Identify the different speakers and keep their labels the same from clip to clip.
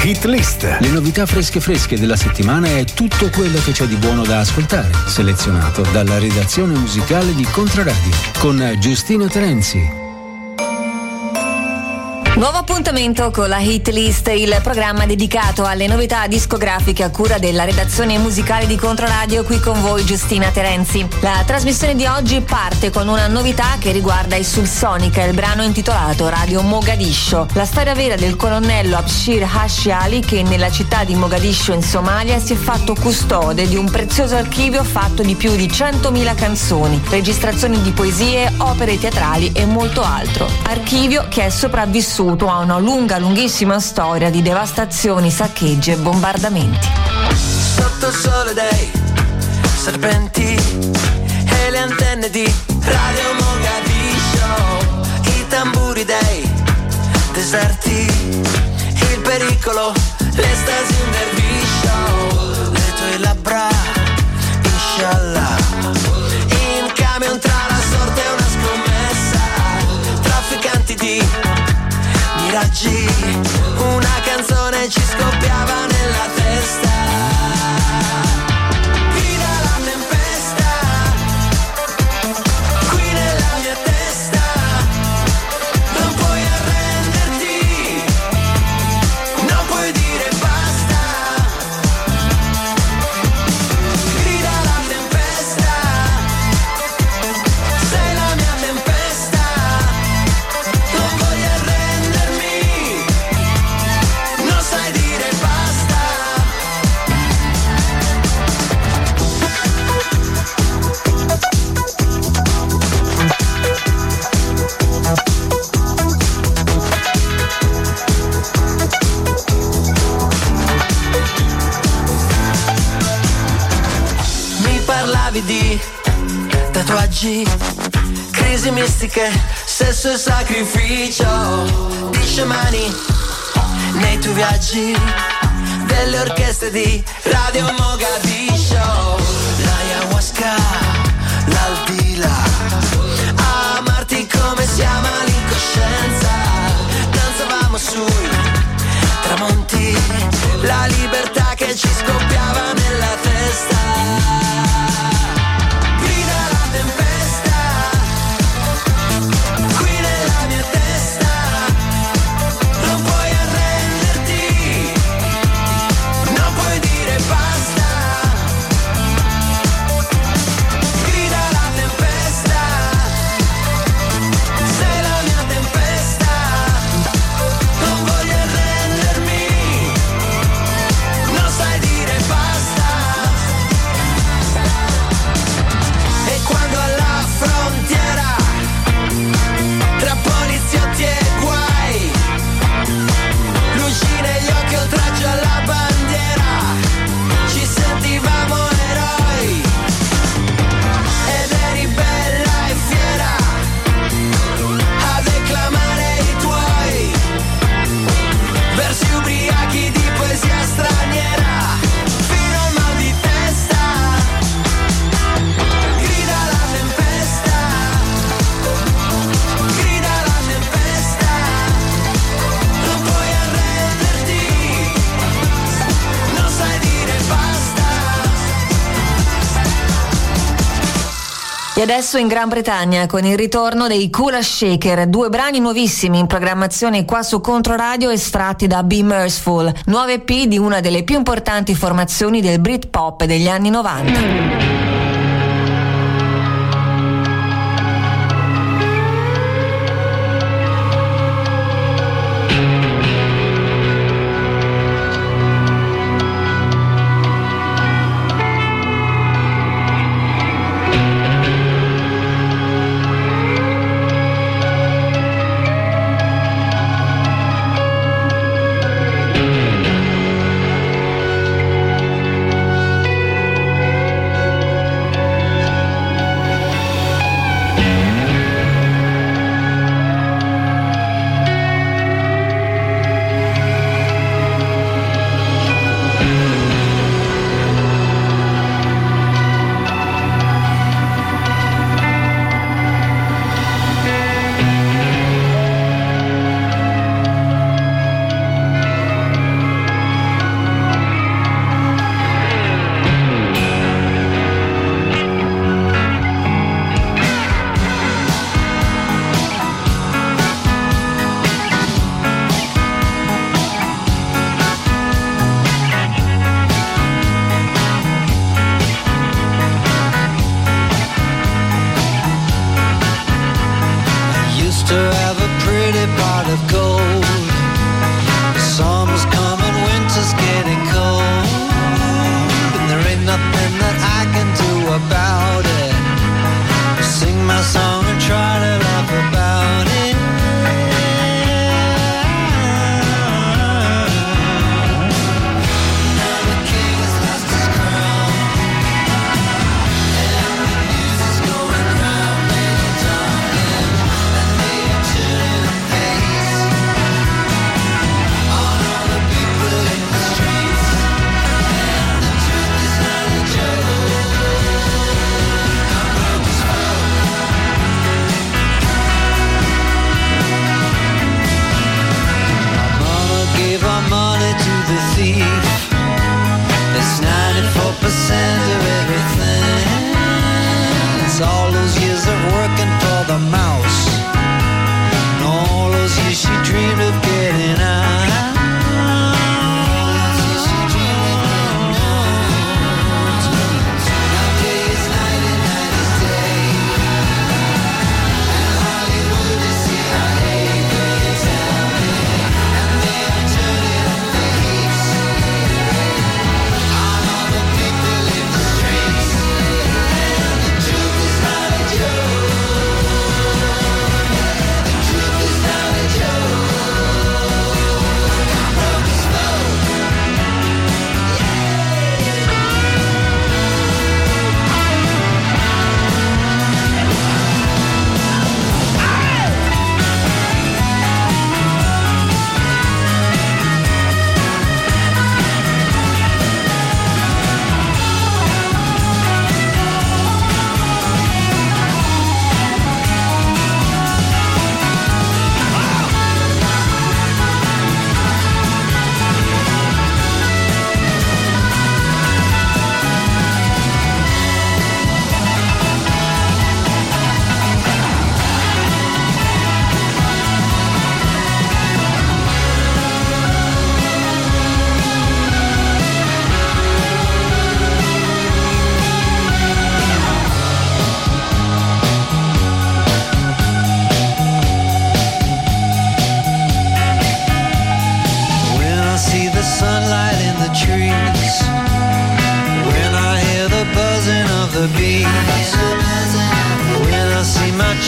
Speaker 1: Hit List. Le novità fresche della settimana e tutto quello che c'è di buono da ascoltare, selezionato dalla redazione musicale di Controradio con Giustina Terenzi.
Speaker 2: Nuovo appuntamento con la Hit List, il programma dedicato alle novità discografiche a cura della redazione musicale di Controradio, qui con voi Giustina Terenzi. La trasmissione di oggi parte con una novità che riguarda i Subsonica, il brano intitolato Radio Mogadiscio, la storia vera del colonnello Abshir Hashi Ali che nella città di Mogadiscio in Somalia si è fatto custode di un prezioso archivio fatto di più di 100.000 canzoni, registrazioni di poesie, opere teatrali e molto altro. Archivio che è sopravvissuto a una lunghissima storia di devastazioni, saccheggi e bombardamenti.
Speaker 3: Sotto il sole dei serpenti e le antenne di Radio Mogadiscio, i tamburi dei deserti, il pericolo, l'estasi, un derviscio, le tue labbra, inshallah, in camion tra la sorte e una scommessa, trafficanti di miraggi, una canzone ci scoppiava nella testa. Grida la tempesta, qui nella mia testa, non puoi arrenderti, non puoi dire basta. Grida la tempesta, sei la mia tempesta, non voglio arrendermi, non sai dire basta. Mi parlavi di tatuaggi, crisi mistiche, sesso e sacrificio, di sciamani nei tuoi viaggi, delle orchestre di Radio Mogadiscio, l'ayahuasca, l'aldila, amarti come si ama l'incoscienza, danzavamo sui tramonti, la libertà che ci scoppiava nella testa. Grida la tempesta, qui nella mia testa, non puoi arrenderti, non puoi dire basta. Grida la tempesta, sei la mia tempesta, non voglio arrendermi, non sai dire basta. E quando alla frontiera, tra poliziotti e guai, luci negli occhi, oltraggio alla bandiera, ci sentivamo eroi, ed eri bella e fiera a declamare i tuoi versi ubriachi di poesia straniera, fino al mal di testa. Grida la tempesta, grida la tempesta, non puoi arrenderti, non sai dire basta.
Speaker 2: E adesso in Gran Bretagna con il ritorno dei Kula Shaker, 2 brani nuovissimi in programmazione qua su Controradio estratti da Be Merciful, nuova EP di una delle più importanti formazioni del Britpop degli anni 90.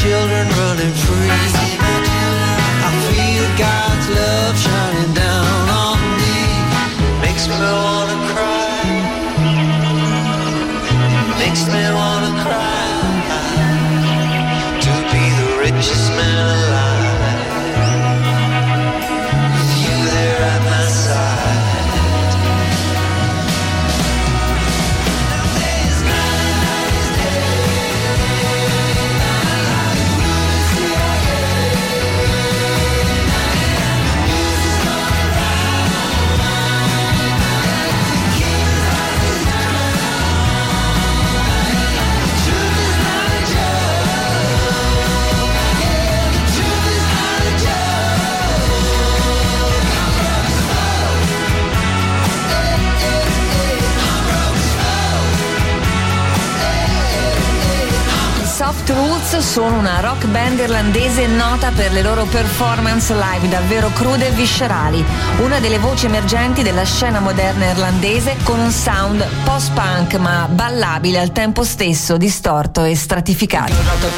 Speaker 3: children running free. I feel God's love shining down on me. Makes me wanna cry. Makes me wanna cry. To be the richest man alive. With you there at my side.
Speaker 2: Soft Roots sono una rock band irlandese nota per le loro performance live davvero crude e viscerali, una delle voci emergenti della scena moderna irlandese con un sound post-punk ma ballabile al tempo stesso, distorto e stratificato.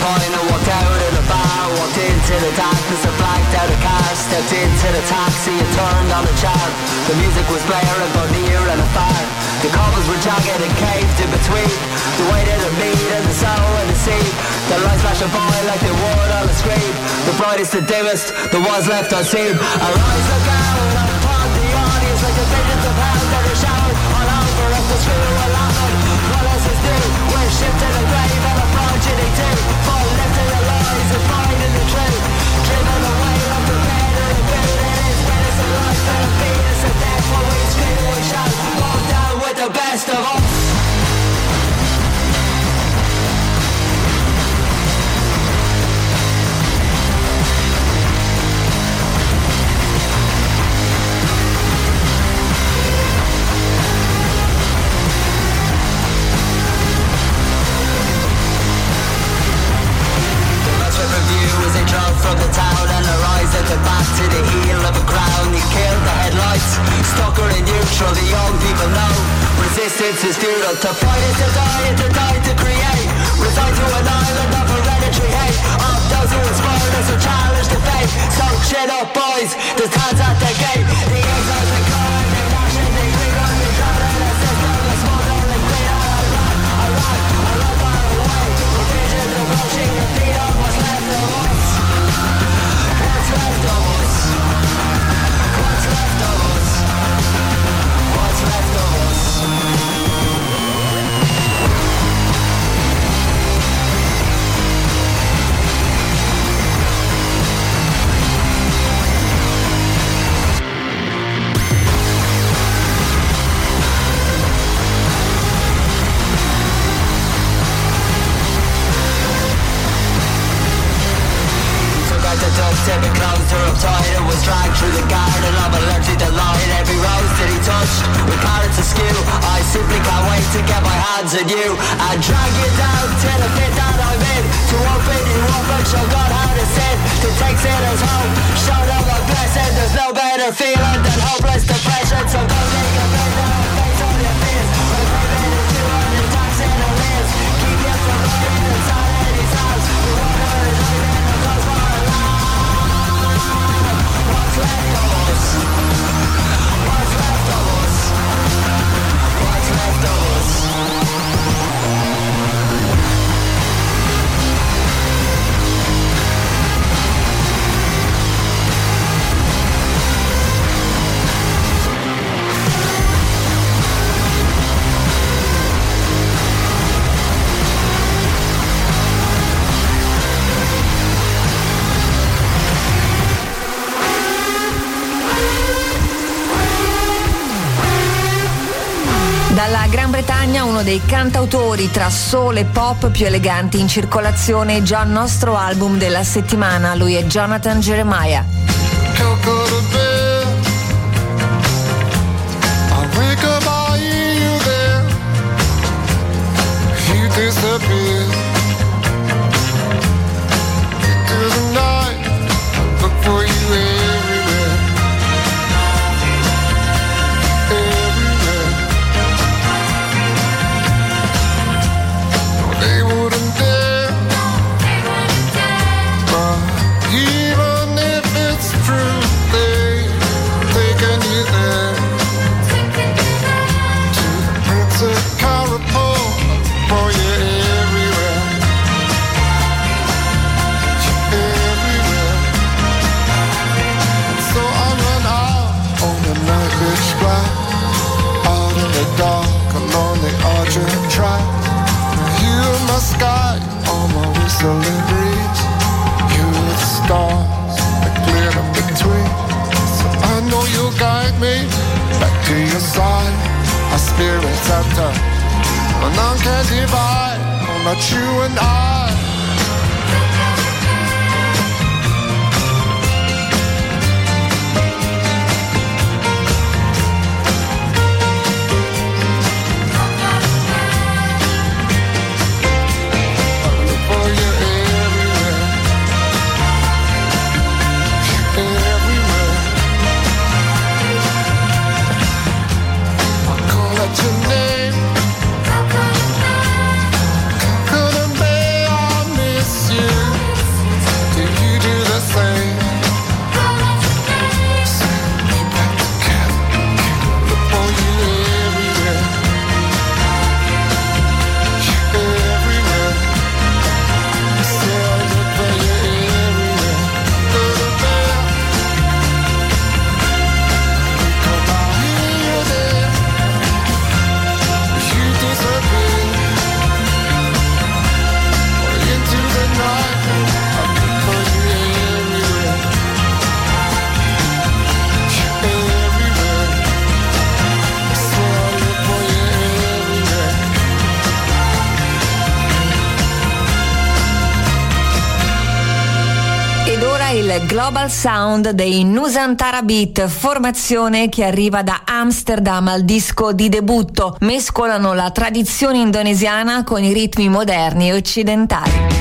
Speaker 4: The cobbles were jagged and caved in between the weight of the meat and the sorrow and the sea. The lights flash a boy like they would on the screen. The brightest, the dimmest, the was left unseen. Our eyes look out upon the audience like the visions of hell that are showered all over us. The screw will happen. What else is new? We're shipped to the grave and a progeny too. Full lifted the lies and finding the truth. Driven away from the bed of the boot. It is witness of life and a fetus of death. When we scream and we shout, walk down with the best of us. From the town and her eyes at the back to the heel of a crown. He killed the headlights, stuck her in neutral. The young people know resistance is futile. To fight is to die and to die to create. Resign to an island of hereditary hate. Of those who inspired us to challenge the fate. So shit up boys, there's hands at the gate. The exiles are gone, they dash and they clean on the ground. And the system is smothered and clean on a run. I run far away. The visions approaching the feet of what's left of us. What's left of us? What's left of us? What's left of us? The dust tipping closed her up tight. It was dragged through the garden of allergic delight. Every rose that he touched with carrots askew. I simply can't wait to get my hands on you and drag you down to the pit that I'm in. To open you up and show God how to sin. To take sinners home, show them a blessing. There's no better feeling than hopeless depression. So go take a breath now and face all your fears. We're living in 200 tax in our ears. Keep you from running inside Eddie's house. The water is rising and the clothes for a lie. What's left of us? What's left of us? What's left of us?
Speaker 2: Dalla Gran Bretagna uno dei cantautori tra soul e pop più eleganti in circolazione, già il nostro album della settimana. Lui è Jonathan Jeremiah.
Speaker 5: They wouldn't dare twinkling breeze. You are the stars that glitter between. So I know you'll guide me back to your side. Our spirits are touch, but none can divide. Oh, not you and I.
Speaker 2: Il Global Sound dei Nusantara Beat, formazione che arriva da Amsterdam al disco di debutto. Mescolano la tradizione indonesiana con i ritmi moderni e occidentali.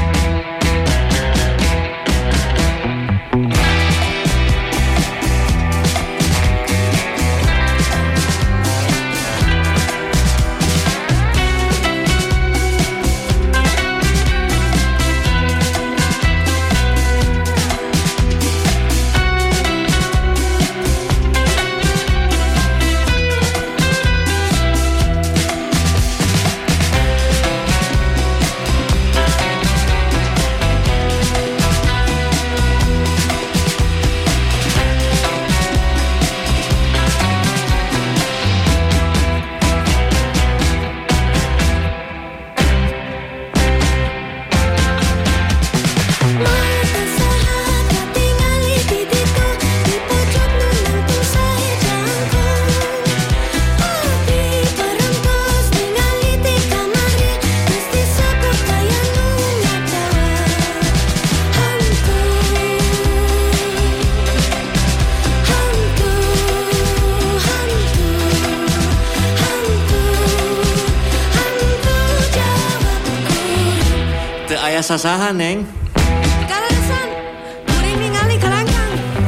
Speaker 6: Sasahan, Neng.
Speaker 7: Kalasan, kuring ningali kalangkang.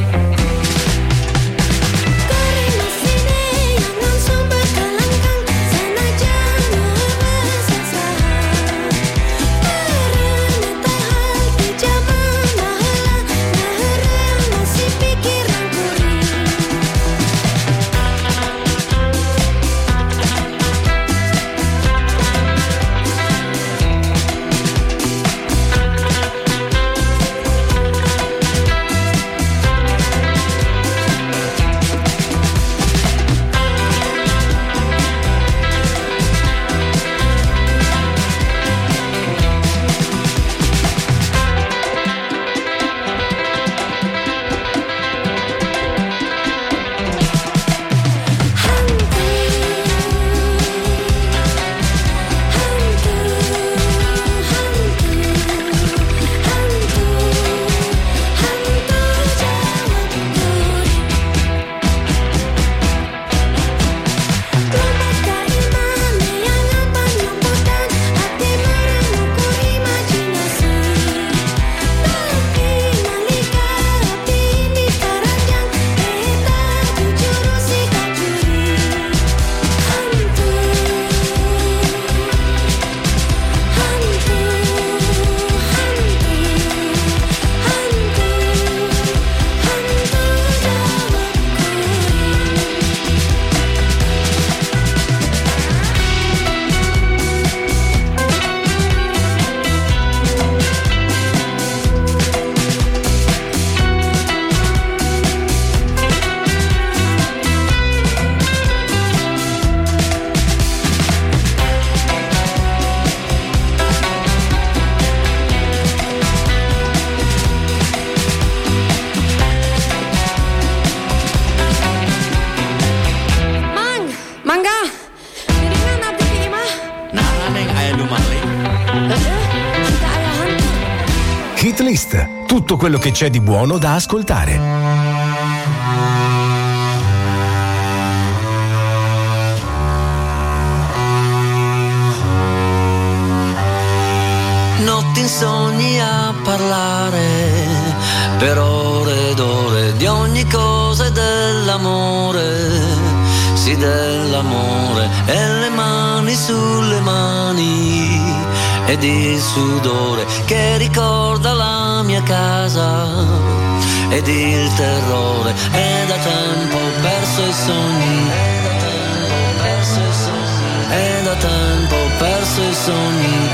Speaker 7: Kuring masine yang langsung berkelangkang. Sanajan sasahan. Karena tahal di zaman mahala. Naharang masih pikiran kuring.
Speaker 8: Hitlist, tutto quello che c'è di buono da ascoltare.
Speaker 3: Notti in sogni a parlare per ore ed ore di ogni cosa e dell'amore, sì dell'amore, e le mani sulle mani ed il sudore che ricorda la mia casa ed il terrore, è da tempo perso i sogni, è da tempo perso i sogni.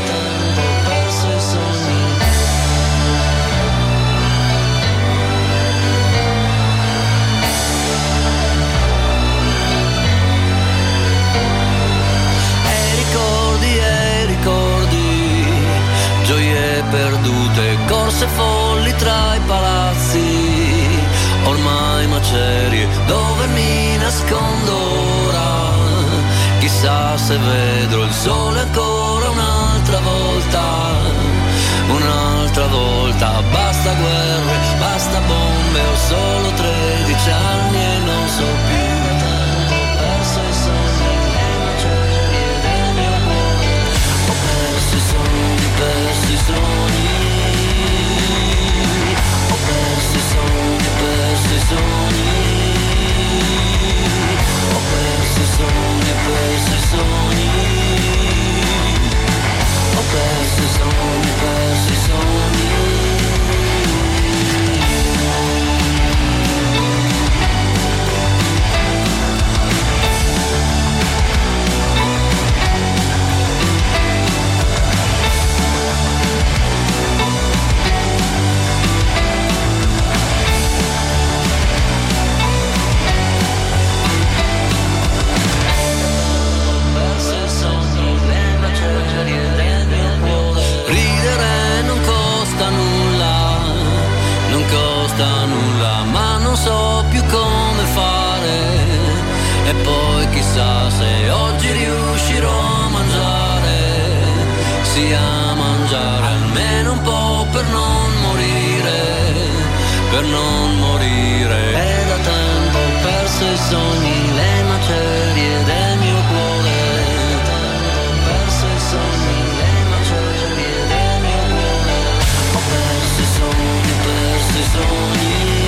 Speaker 3: Gioie perdute, corse folli tra i palazzi, ormai macerie dove mi nascondo ora. Chissà se vedrò il sole ancora un'altra volta. Basta guerre, basta bombe, ho solo 13 anni e non so più. Perso i sogni, le macerie del mio cuore. Ho perso i sogni, perso i sogni. Ho perso i sogni, perso i sogni. Ho perso i sogni, perso i sogni. Ho perso i sogni, perso i sogni. Nulla, ma non so più come fare. E poi chissà se oggi riuscirò a mangiare, sì a mangiare almeno un po' per non morire, per non morire. È da tempo perso i sogni, le macerie del mio cuore. Perso i sogni, le macerie del mio cuore. Ho perso i sogni, perso i sogni.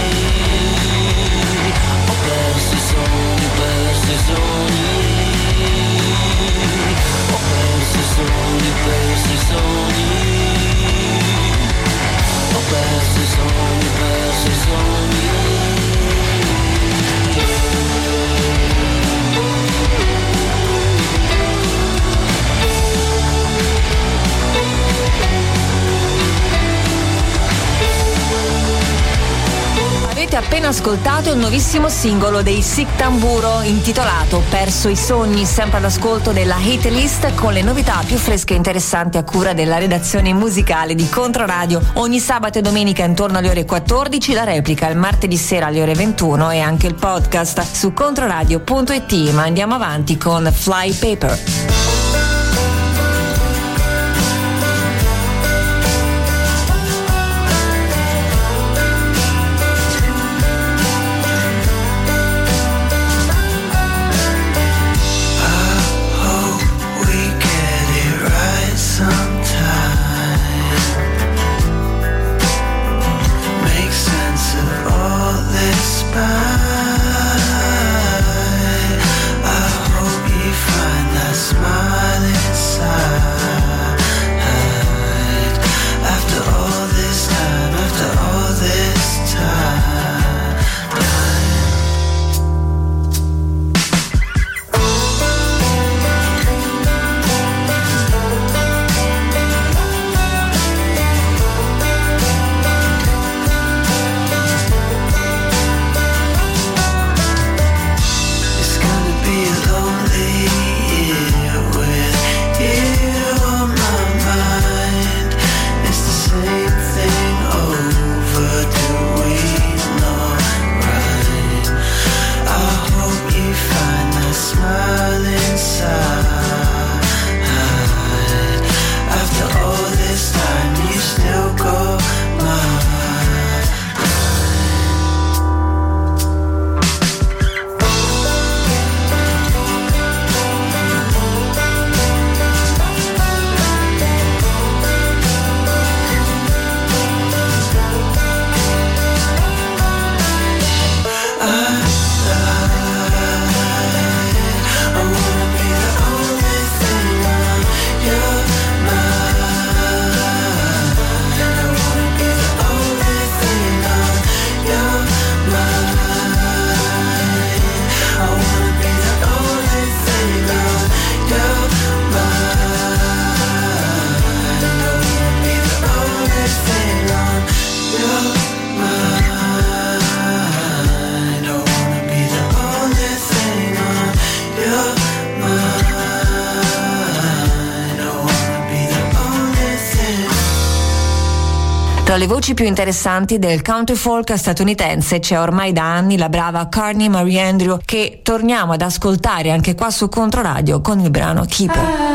Speaker 3: Ho perso i sogni, perso i sogni. Ho perso i sogni, perso i sogni. Ho perso i sogni, perso i sogni.
Speaker 2: Avete appena ascoltato il nuovissimo singolo dei Sic Tamburo intitolato Perso i sogni, sempre all'ascolto della Hitlist con le novità più fresche e interessanti a cura della redazione musicale di Controradio. Ogni sabato e domenica intorno alle ore 14, la replica il martedì sera alle ore 21 e anche il podcast su controradio.it. Ma andiamo avanti con Fly Paper.
Speaker 3: Smile.
Speaker 2: Tra le voci più interessanti del country folk statunitense c'è ormai da anni la brava Carney Marie Andrew, che torniamo ad ascoltare anche qua su Controradio con il brano Keeper.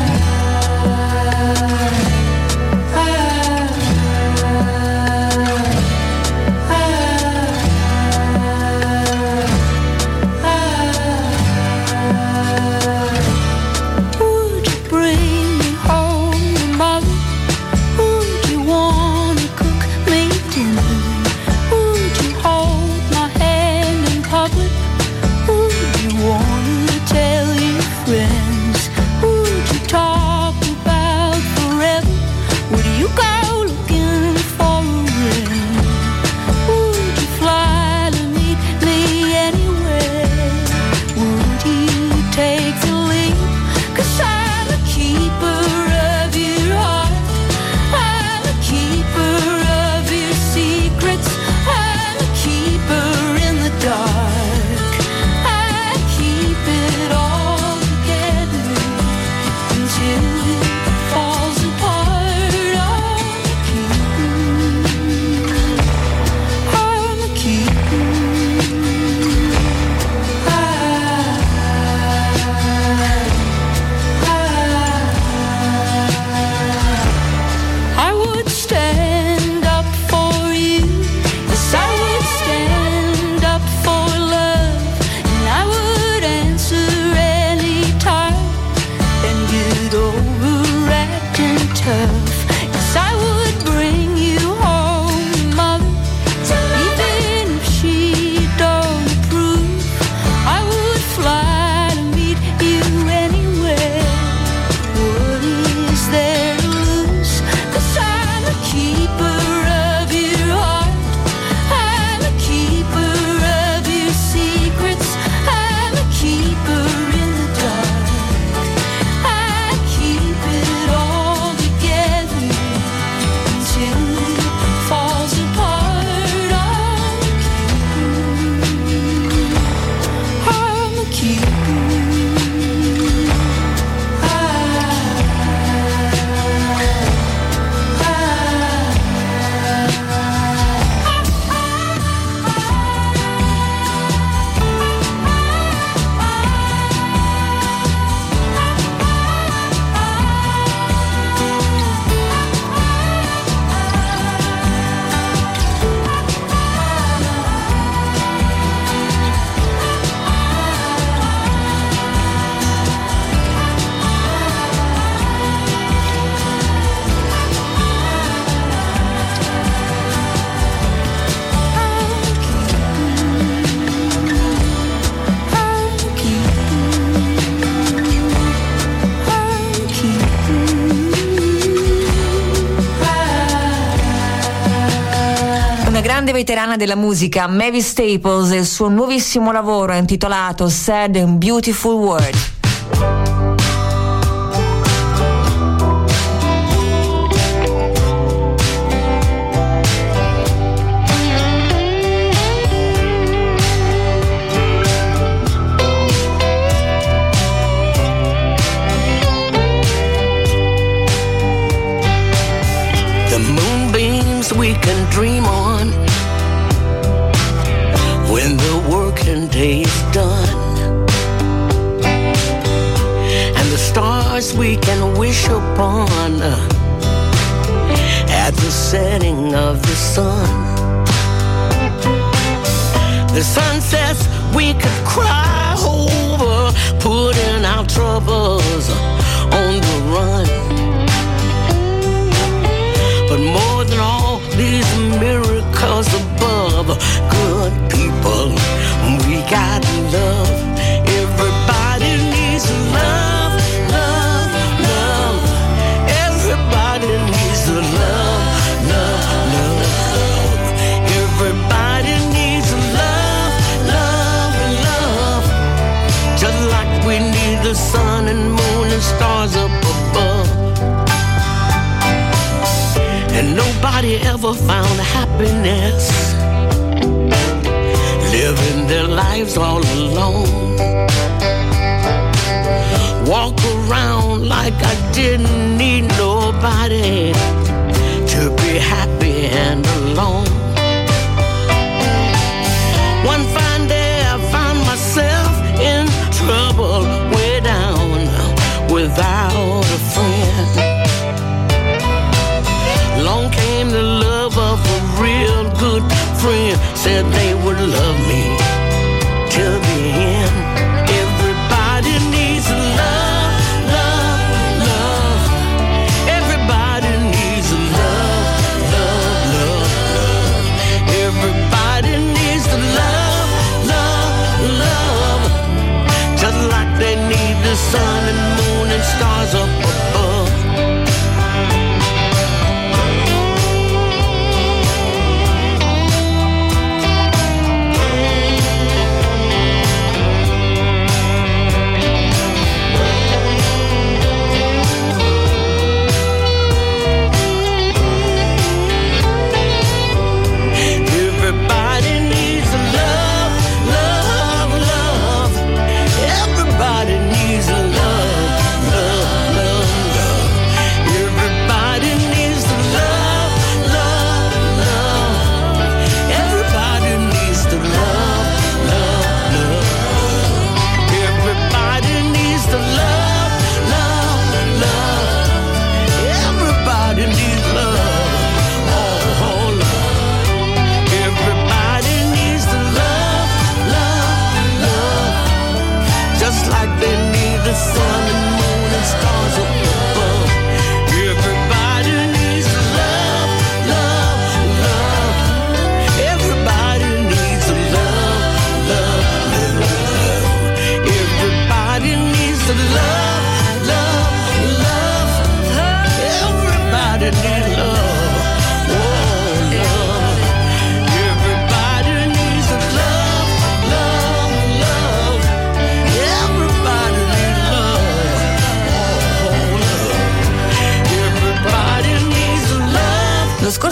Speaker 2: Grande veterana della musica, Mavis Staples, e il suo nuovissimo lavoro intitolato Sad and Beautiful World.
Speaker 3: The moonbeams we can dream on when the working day is done, and the stars we can wish upon at the setting of the sun. The sunsets we could cry over, putting our troubles on the run. But more than all these miracles above, good people, we got love. Everybody needs love, love, love. Everybody needs love, love, love. Everybody needs love, love, love. Just like we need the sun and moon and stars up above. And nobody ever found happiness living their lives all alone. Walk around like I didn't need nobody to be happy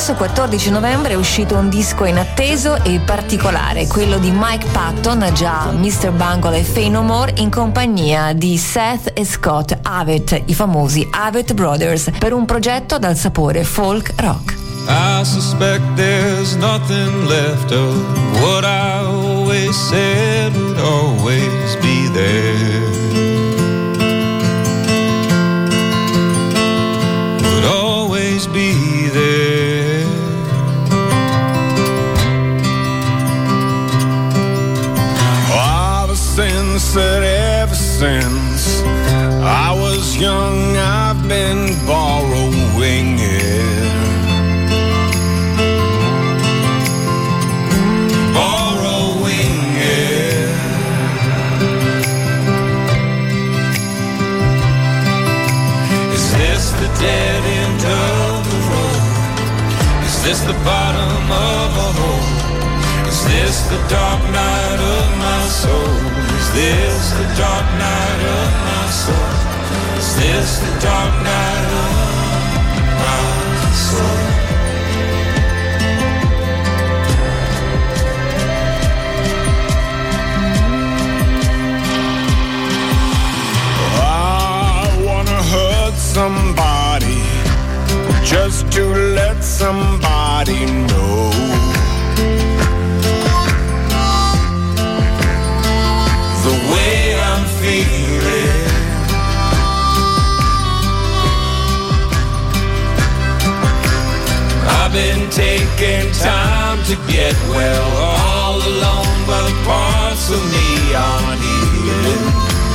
Speaker 2: scorso 14 novembre è uscito un disco inatteso e particolare, quello di Mike Patton, già Mr. Bungle e Faith No More, in compagnia di Seth e Scott Avett, i famosi Avett Brothers, per un progetto dal sapore folk rock.
Speaker 9: I suspect there's nothing left of what I always said would always be there. Would always be there. Ever since that, ever since I was young, I've been borrowing it. Dead end of the road. Is this the bottom of a hole? Is this the dark night of my soul? Is this the dark night of my soul? Is this the dark night of my soul? I wanna hurt somebody, just to let somebody know the way I'm feeling. I've been taking time to get well, all alone, but parts of me aren't healing.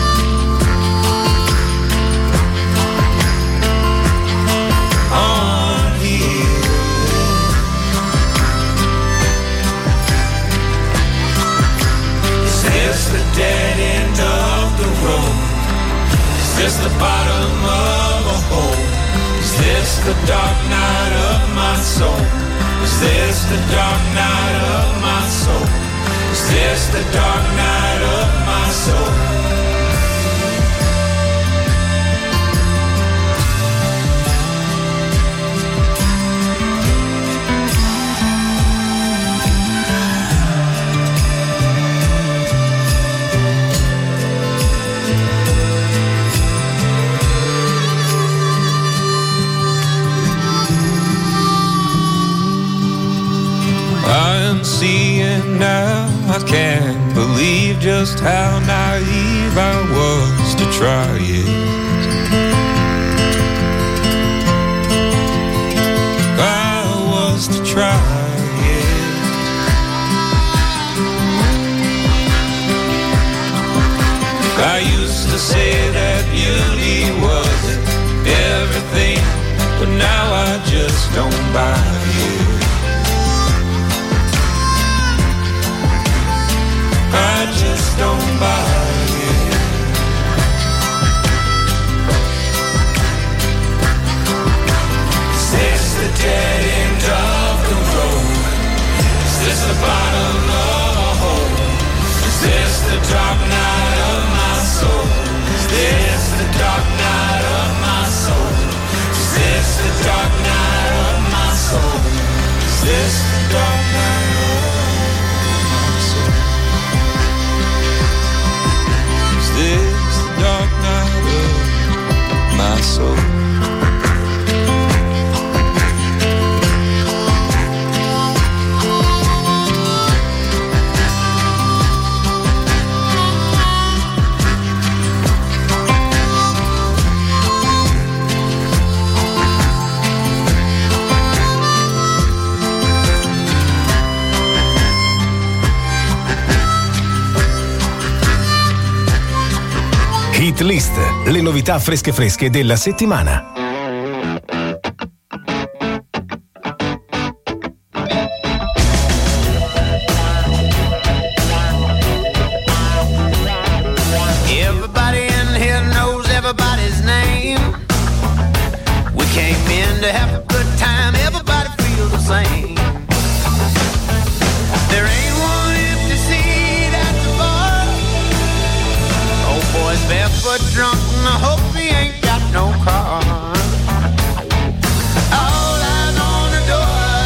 Speaker 9: The dead end of the road. Is this the bottom of a hole? Is this the dark night of my soul? Is this the dark night of my soul? Is this the dark night of my soul? Seeing now, I can't believe just how naive I was to try it. I was to try it. I used to say that beauty wasn't everything, but now I just don't buy it. I just don't buy it. Is this the dead end of the road? Is this the bottom of a hole? Is this the dark night of my soul? Is this the dark night of my soul? Is this the dark night of my soul? Is this the dark night of my soul? This the dark night of my soul.
Speaker 8: Hit List, le novità fresche della settimana.
Speaker 10: Everybody in here knows everybody's name. We came in to have a good time, everybody feels the same. There ain't one empty seat at the bar. Old boy's barefoot drunk and I hope he ain't got no car. All eyes on the door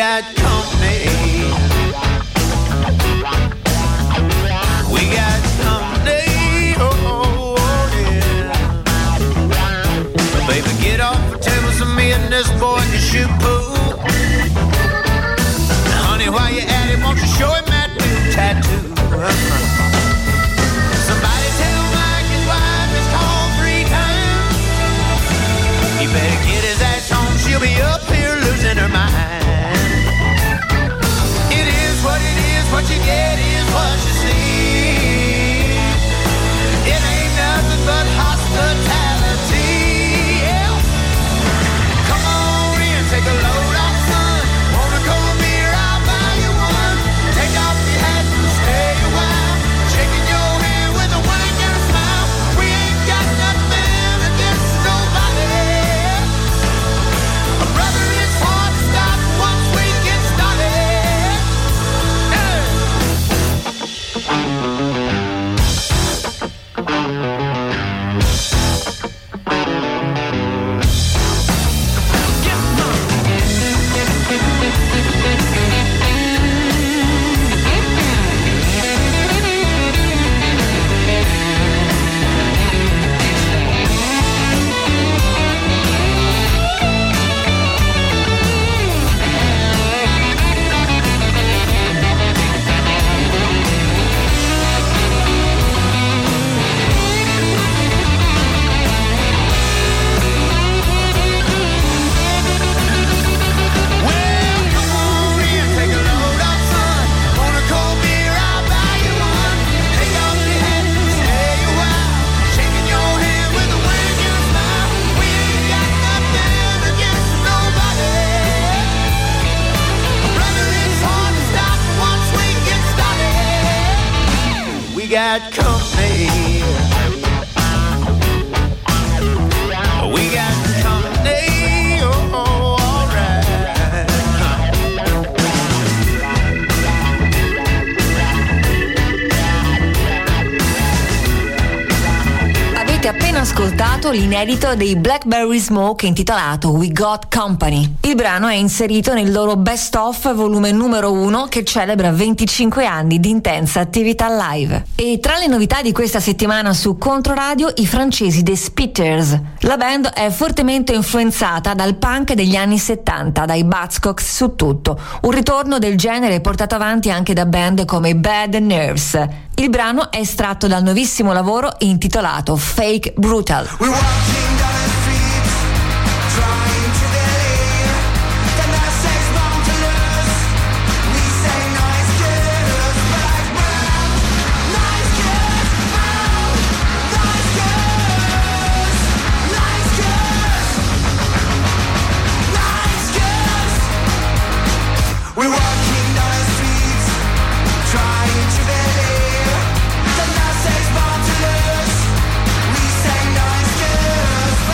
Speaker 10: got company. We got company. Oh, yeah. Baby, get off the table so me and this boy can shoot pool. Now, honey, while you're at it, won't you show him that new tattoo? Somebody tell Mike his wife is called 3 times. He better get his ass home, she'll be up here losing her mind. It is what it is, what you get is what you see. It ain't nothing but hospitality. Yeah. Come on in, take a load off, son. Want a cold beer, I'll buy you one. Take off your hat and stay a while. Shaking your hand with a wink and a smile. We ain't got nothing against nobody. Brother, it's hard to stop once we get started. Yeah. We got company. We got company. Oh, all right.
Speaker 2: Avete appena ascoltato l'inedito dei Blackberry Smoke intitolato We Got Company. Il brano è inserito nel loro Best Of volume numero 1 che celebra 25 anni di intensa attività live. E tra le novità di questa settimana su Controradio, i francesi The Spitters. La band è fortemente influenzata dal punk degli anni 70, dai Buzzcocks su tutto. Un ritorno del genere portato avanti anche da band come Bad Nerves. Il brano è estratto dal nuovissimo lavoro intitolato Fake Brutal.
Speaker 9: Nice girls.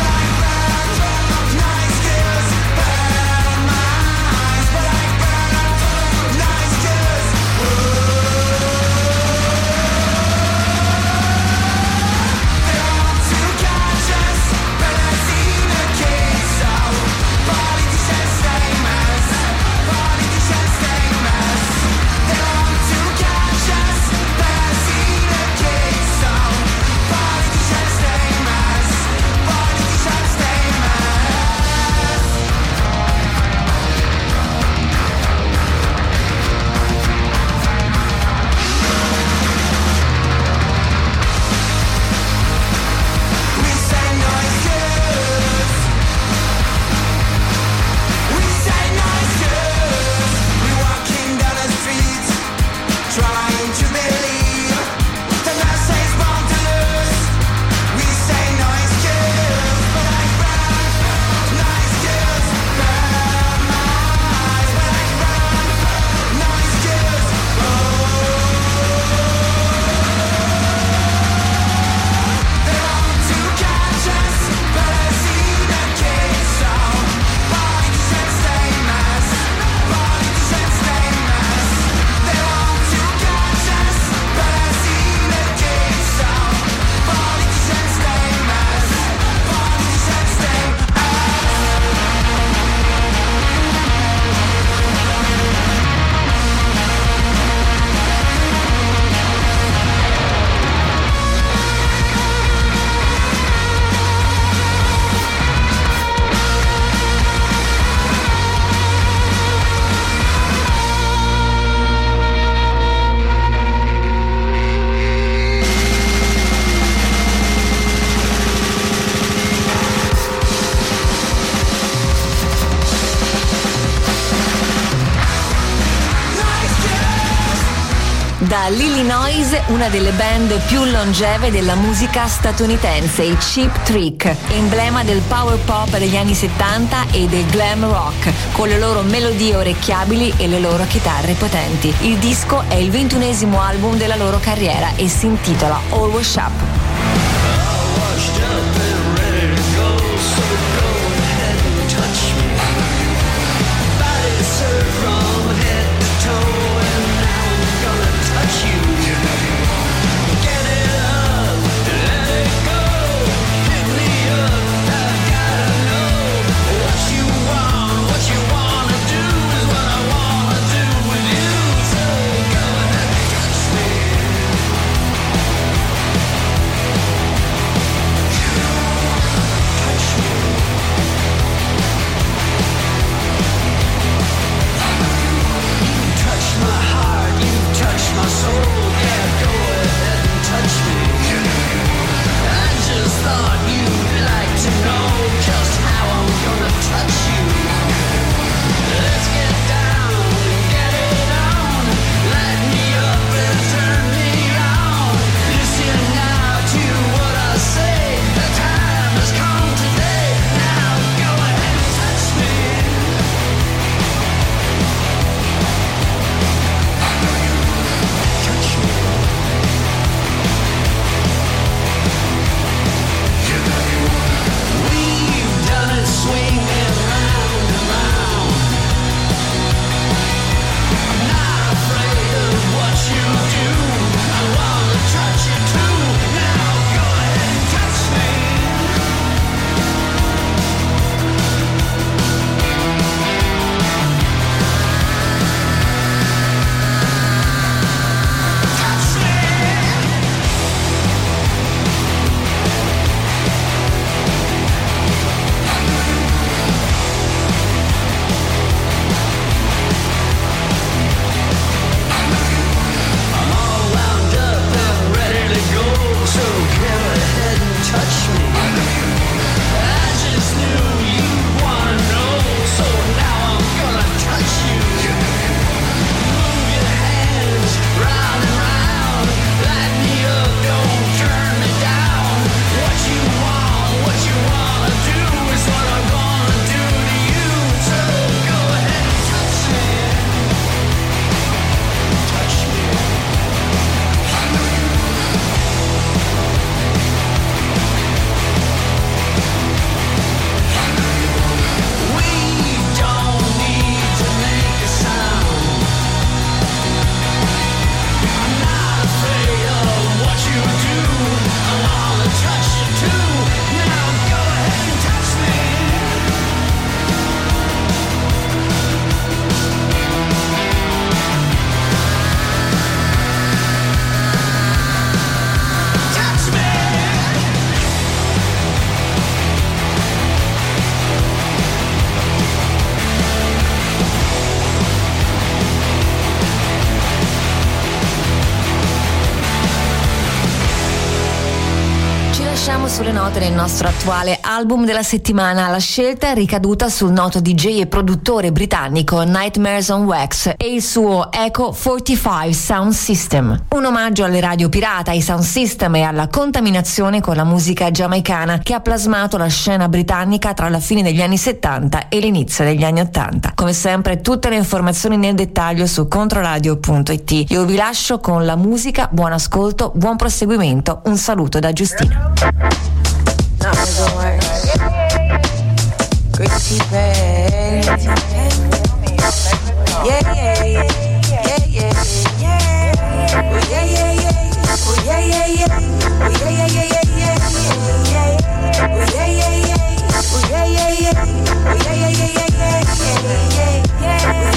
Speaker 2: Dall'Illinois, una delle band più longeve della musica statunitense, i Cheap Trick, emblema del power pop degli anni 70 e del glam rock, con le loro melodie orecchiabili e le loro chitarre potenti. Il disco è il 21esimo album della loro carriera e si intitola All Wash Up. Sulle note del nostro attuale album della settimana, la scelta è ricaduta sul noto DJ e produttore britannico Nightmares on Wax e il suo Echo 45 Sound System, un omaggio alle radio pirata, ai sound system e alla contaminazione con la musica giamaicana che ha plasmato la scena britannica tra la fine degli anni 70 e l'inizio degli anni 80. Come sempre, tutte le informazioni nel dettaglio su controradio.it. Io vi lascio con la musica, buon ascolto, buon proseguimento, un saluto da Giustina.
Speaker 11: Chrissy Payne. Yeah, yeah, yeah, yeah, yeah, yeah. Oh yeah, yeah, yeah. Oh yeah, yeah, yeah. Oh yeah, yeah, yeah, yeah, yeah, yeah. Oh yeah, yeah, yeah. Oh yeah, yeah, yeah. Oh yeah, yeah, yeah, yeah, yeah, yeah,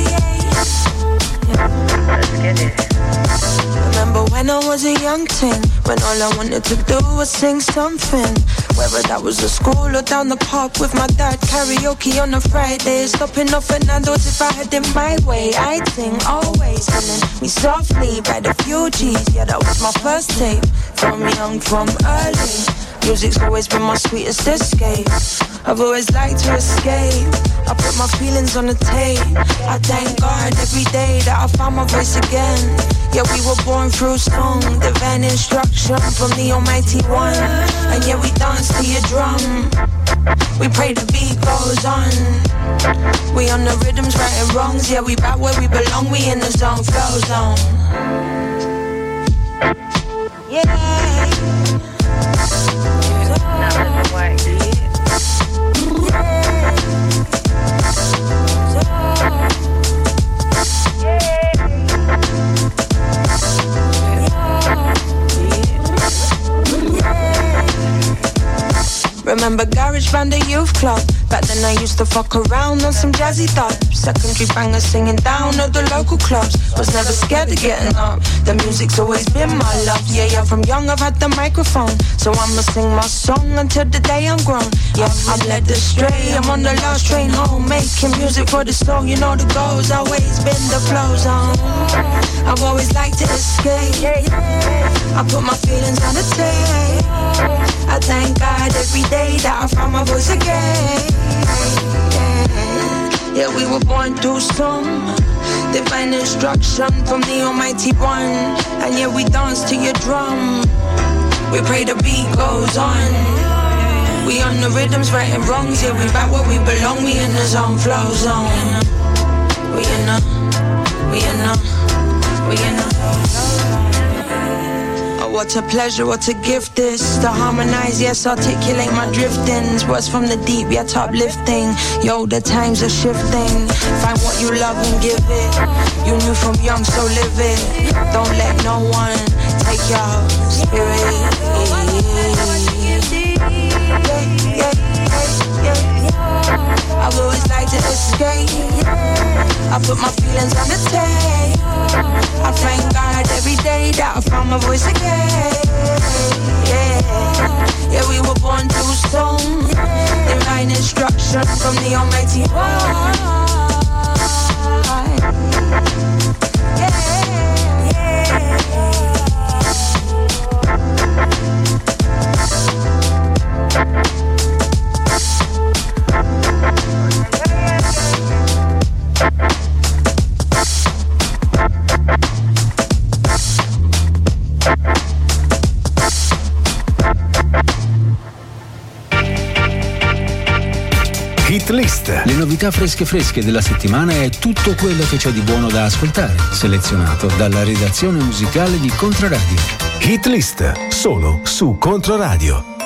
Speaker 11: yeah. Let's get it. Remember when I was a young teen, when all I wanted to do was sing something, whether that was at school or down the park with my dad, karaoke on a Friday, stopping off at Nando's if I had it my way. I'd sing always, feeling me softly by the Fugees. Yeah, that was my first tape, from young, from early. Music's always been my sweetest escape. I've always liked to escape. I put my feelings on the tape. I thank God every day that I found my voice again. Yeah, we were born through song, divine instruction from the Almighty One. And yeah, we dance to your drum. We pray the beat goes on. We on the rhythms, righting wrongs. Yeah, we back where we belong. We in the zone, flow zone. Yeah. Remember Garage Band, the youth club. Back then I used to fuck around on some jazzy thought. Secondary bangers singing down at the local clubs. Was never scared of getting up. The music's always been my love. Yeah, yeah, from young I've had the microphone. So I'ma sing my song until the day I'm grown. Yeah, I'm led astray, I'm on the last train home. Making music for the soul, you know the goal's always been the flow zone. I've always liked to escape. I put my feelings on the tape. I thank God every day that I found my voice again. Yeah, we were born too soon. Divine instruction from the Almighty One. And yeah, we dance to your drum. We pray the beat goes on. We on the rhythms, righting wrongs. Yeah, we back where we belong. We in the zone, flow zone. We in the what a pleasure, what a gift this. To harmonize, yes, articulate my driftings. Words from the deep, yet uplifting. Yo, the times are shifting. Find what you love and give it. You knew from young, so live it. Don't let no one take your spirit. I've always liked to escape. I put my feelings on the tape. I thank God every day that I found my voice again. Yeah, yeah, we were born too soon. Divine instruction from the Almighty One.
Speaker 8: Hit List.
Speaker 1: Le novità fresche della settimana e tutto quello che c'è di buono da ascoltare, selezionato dalla redazione musicale di Controradio.
Speaker 8: Hit List, solo su Controradio.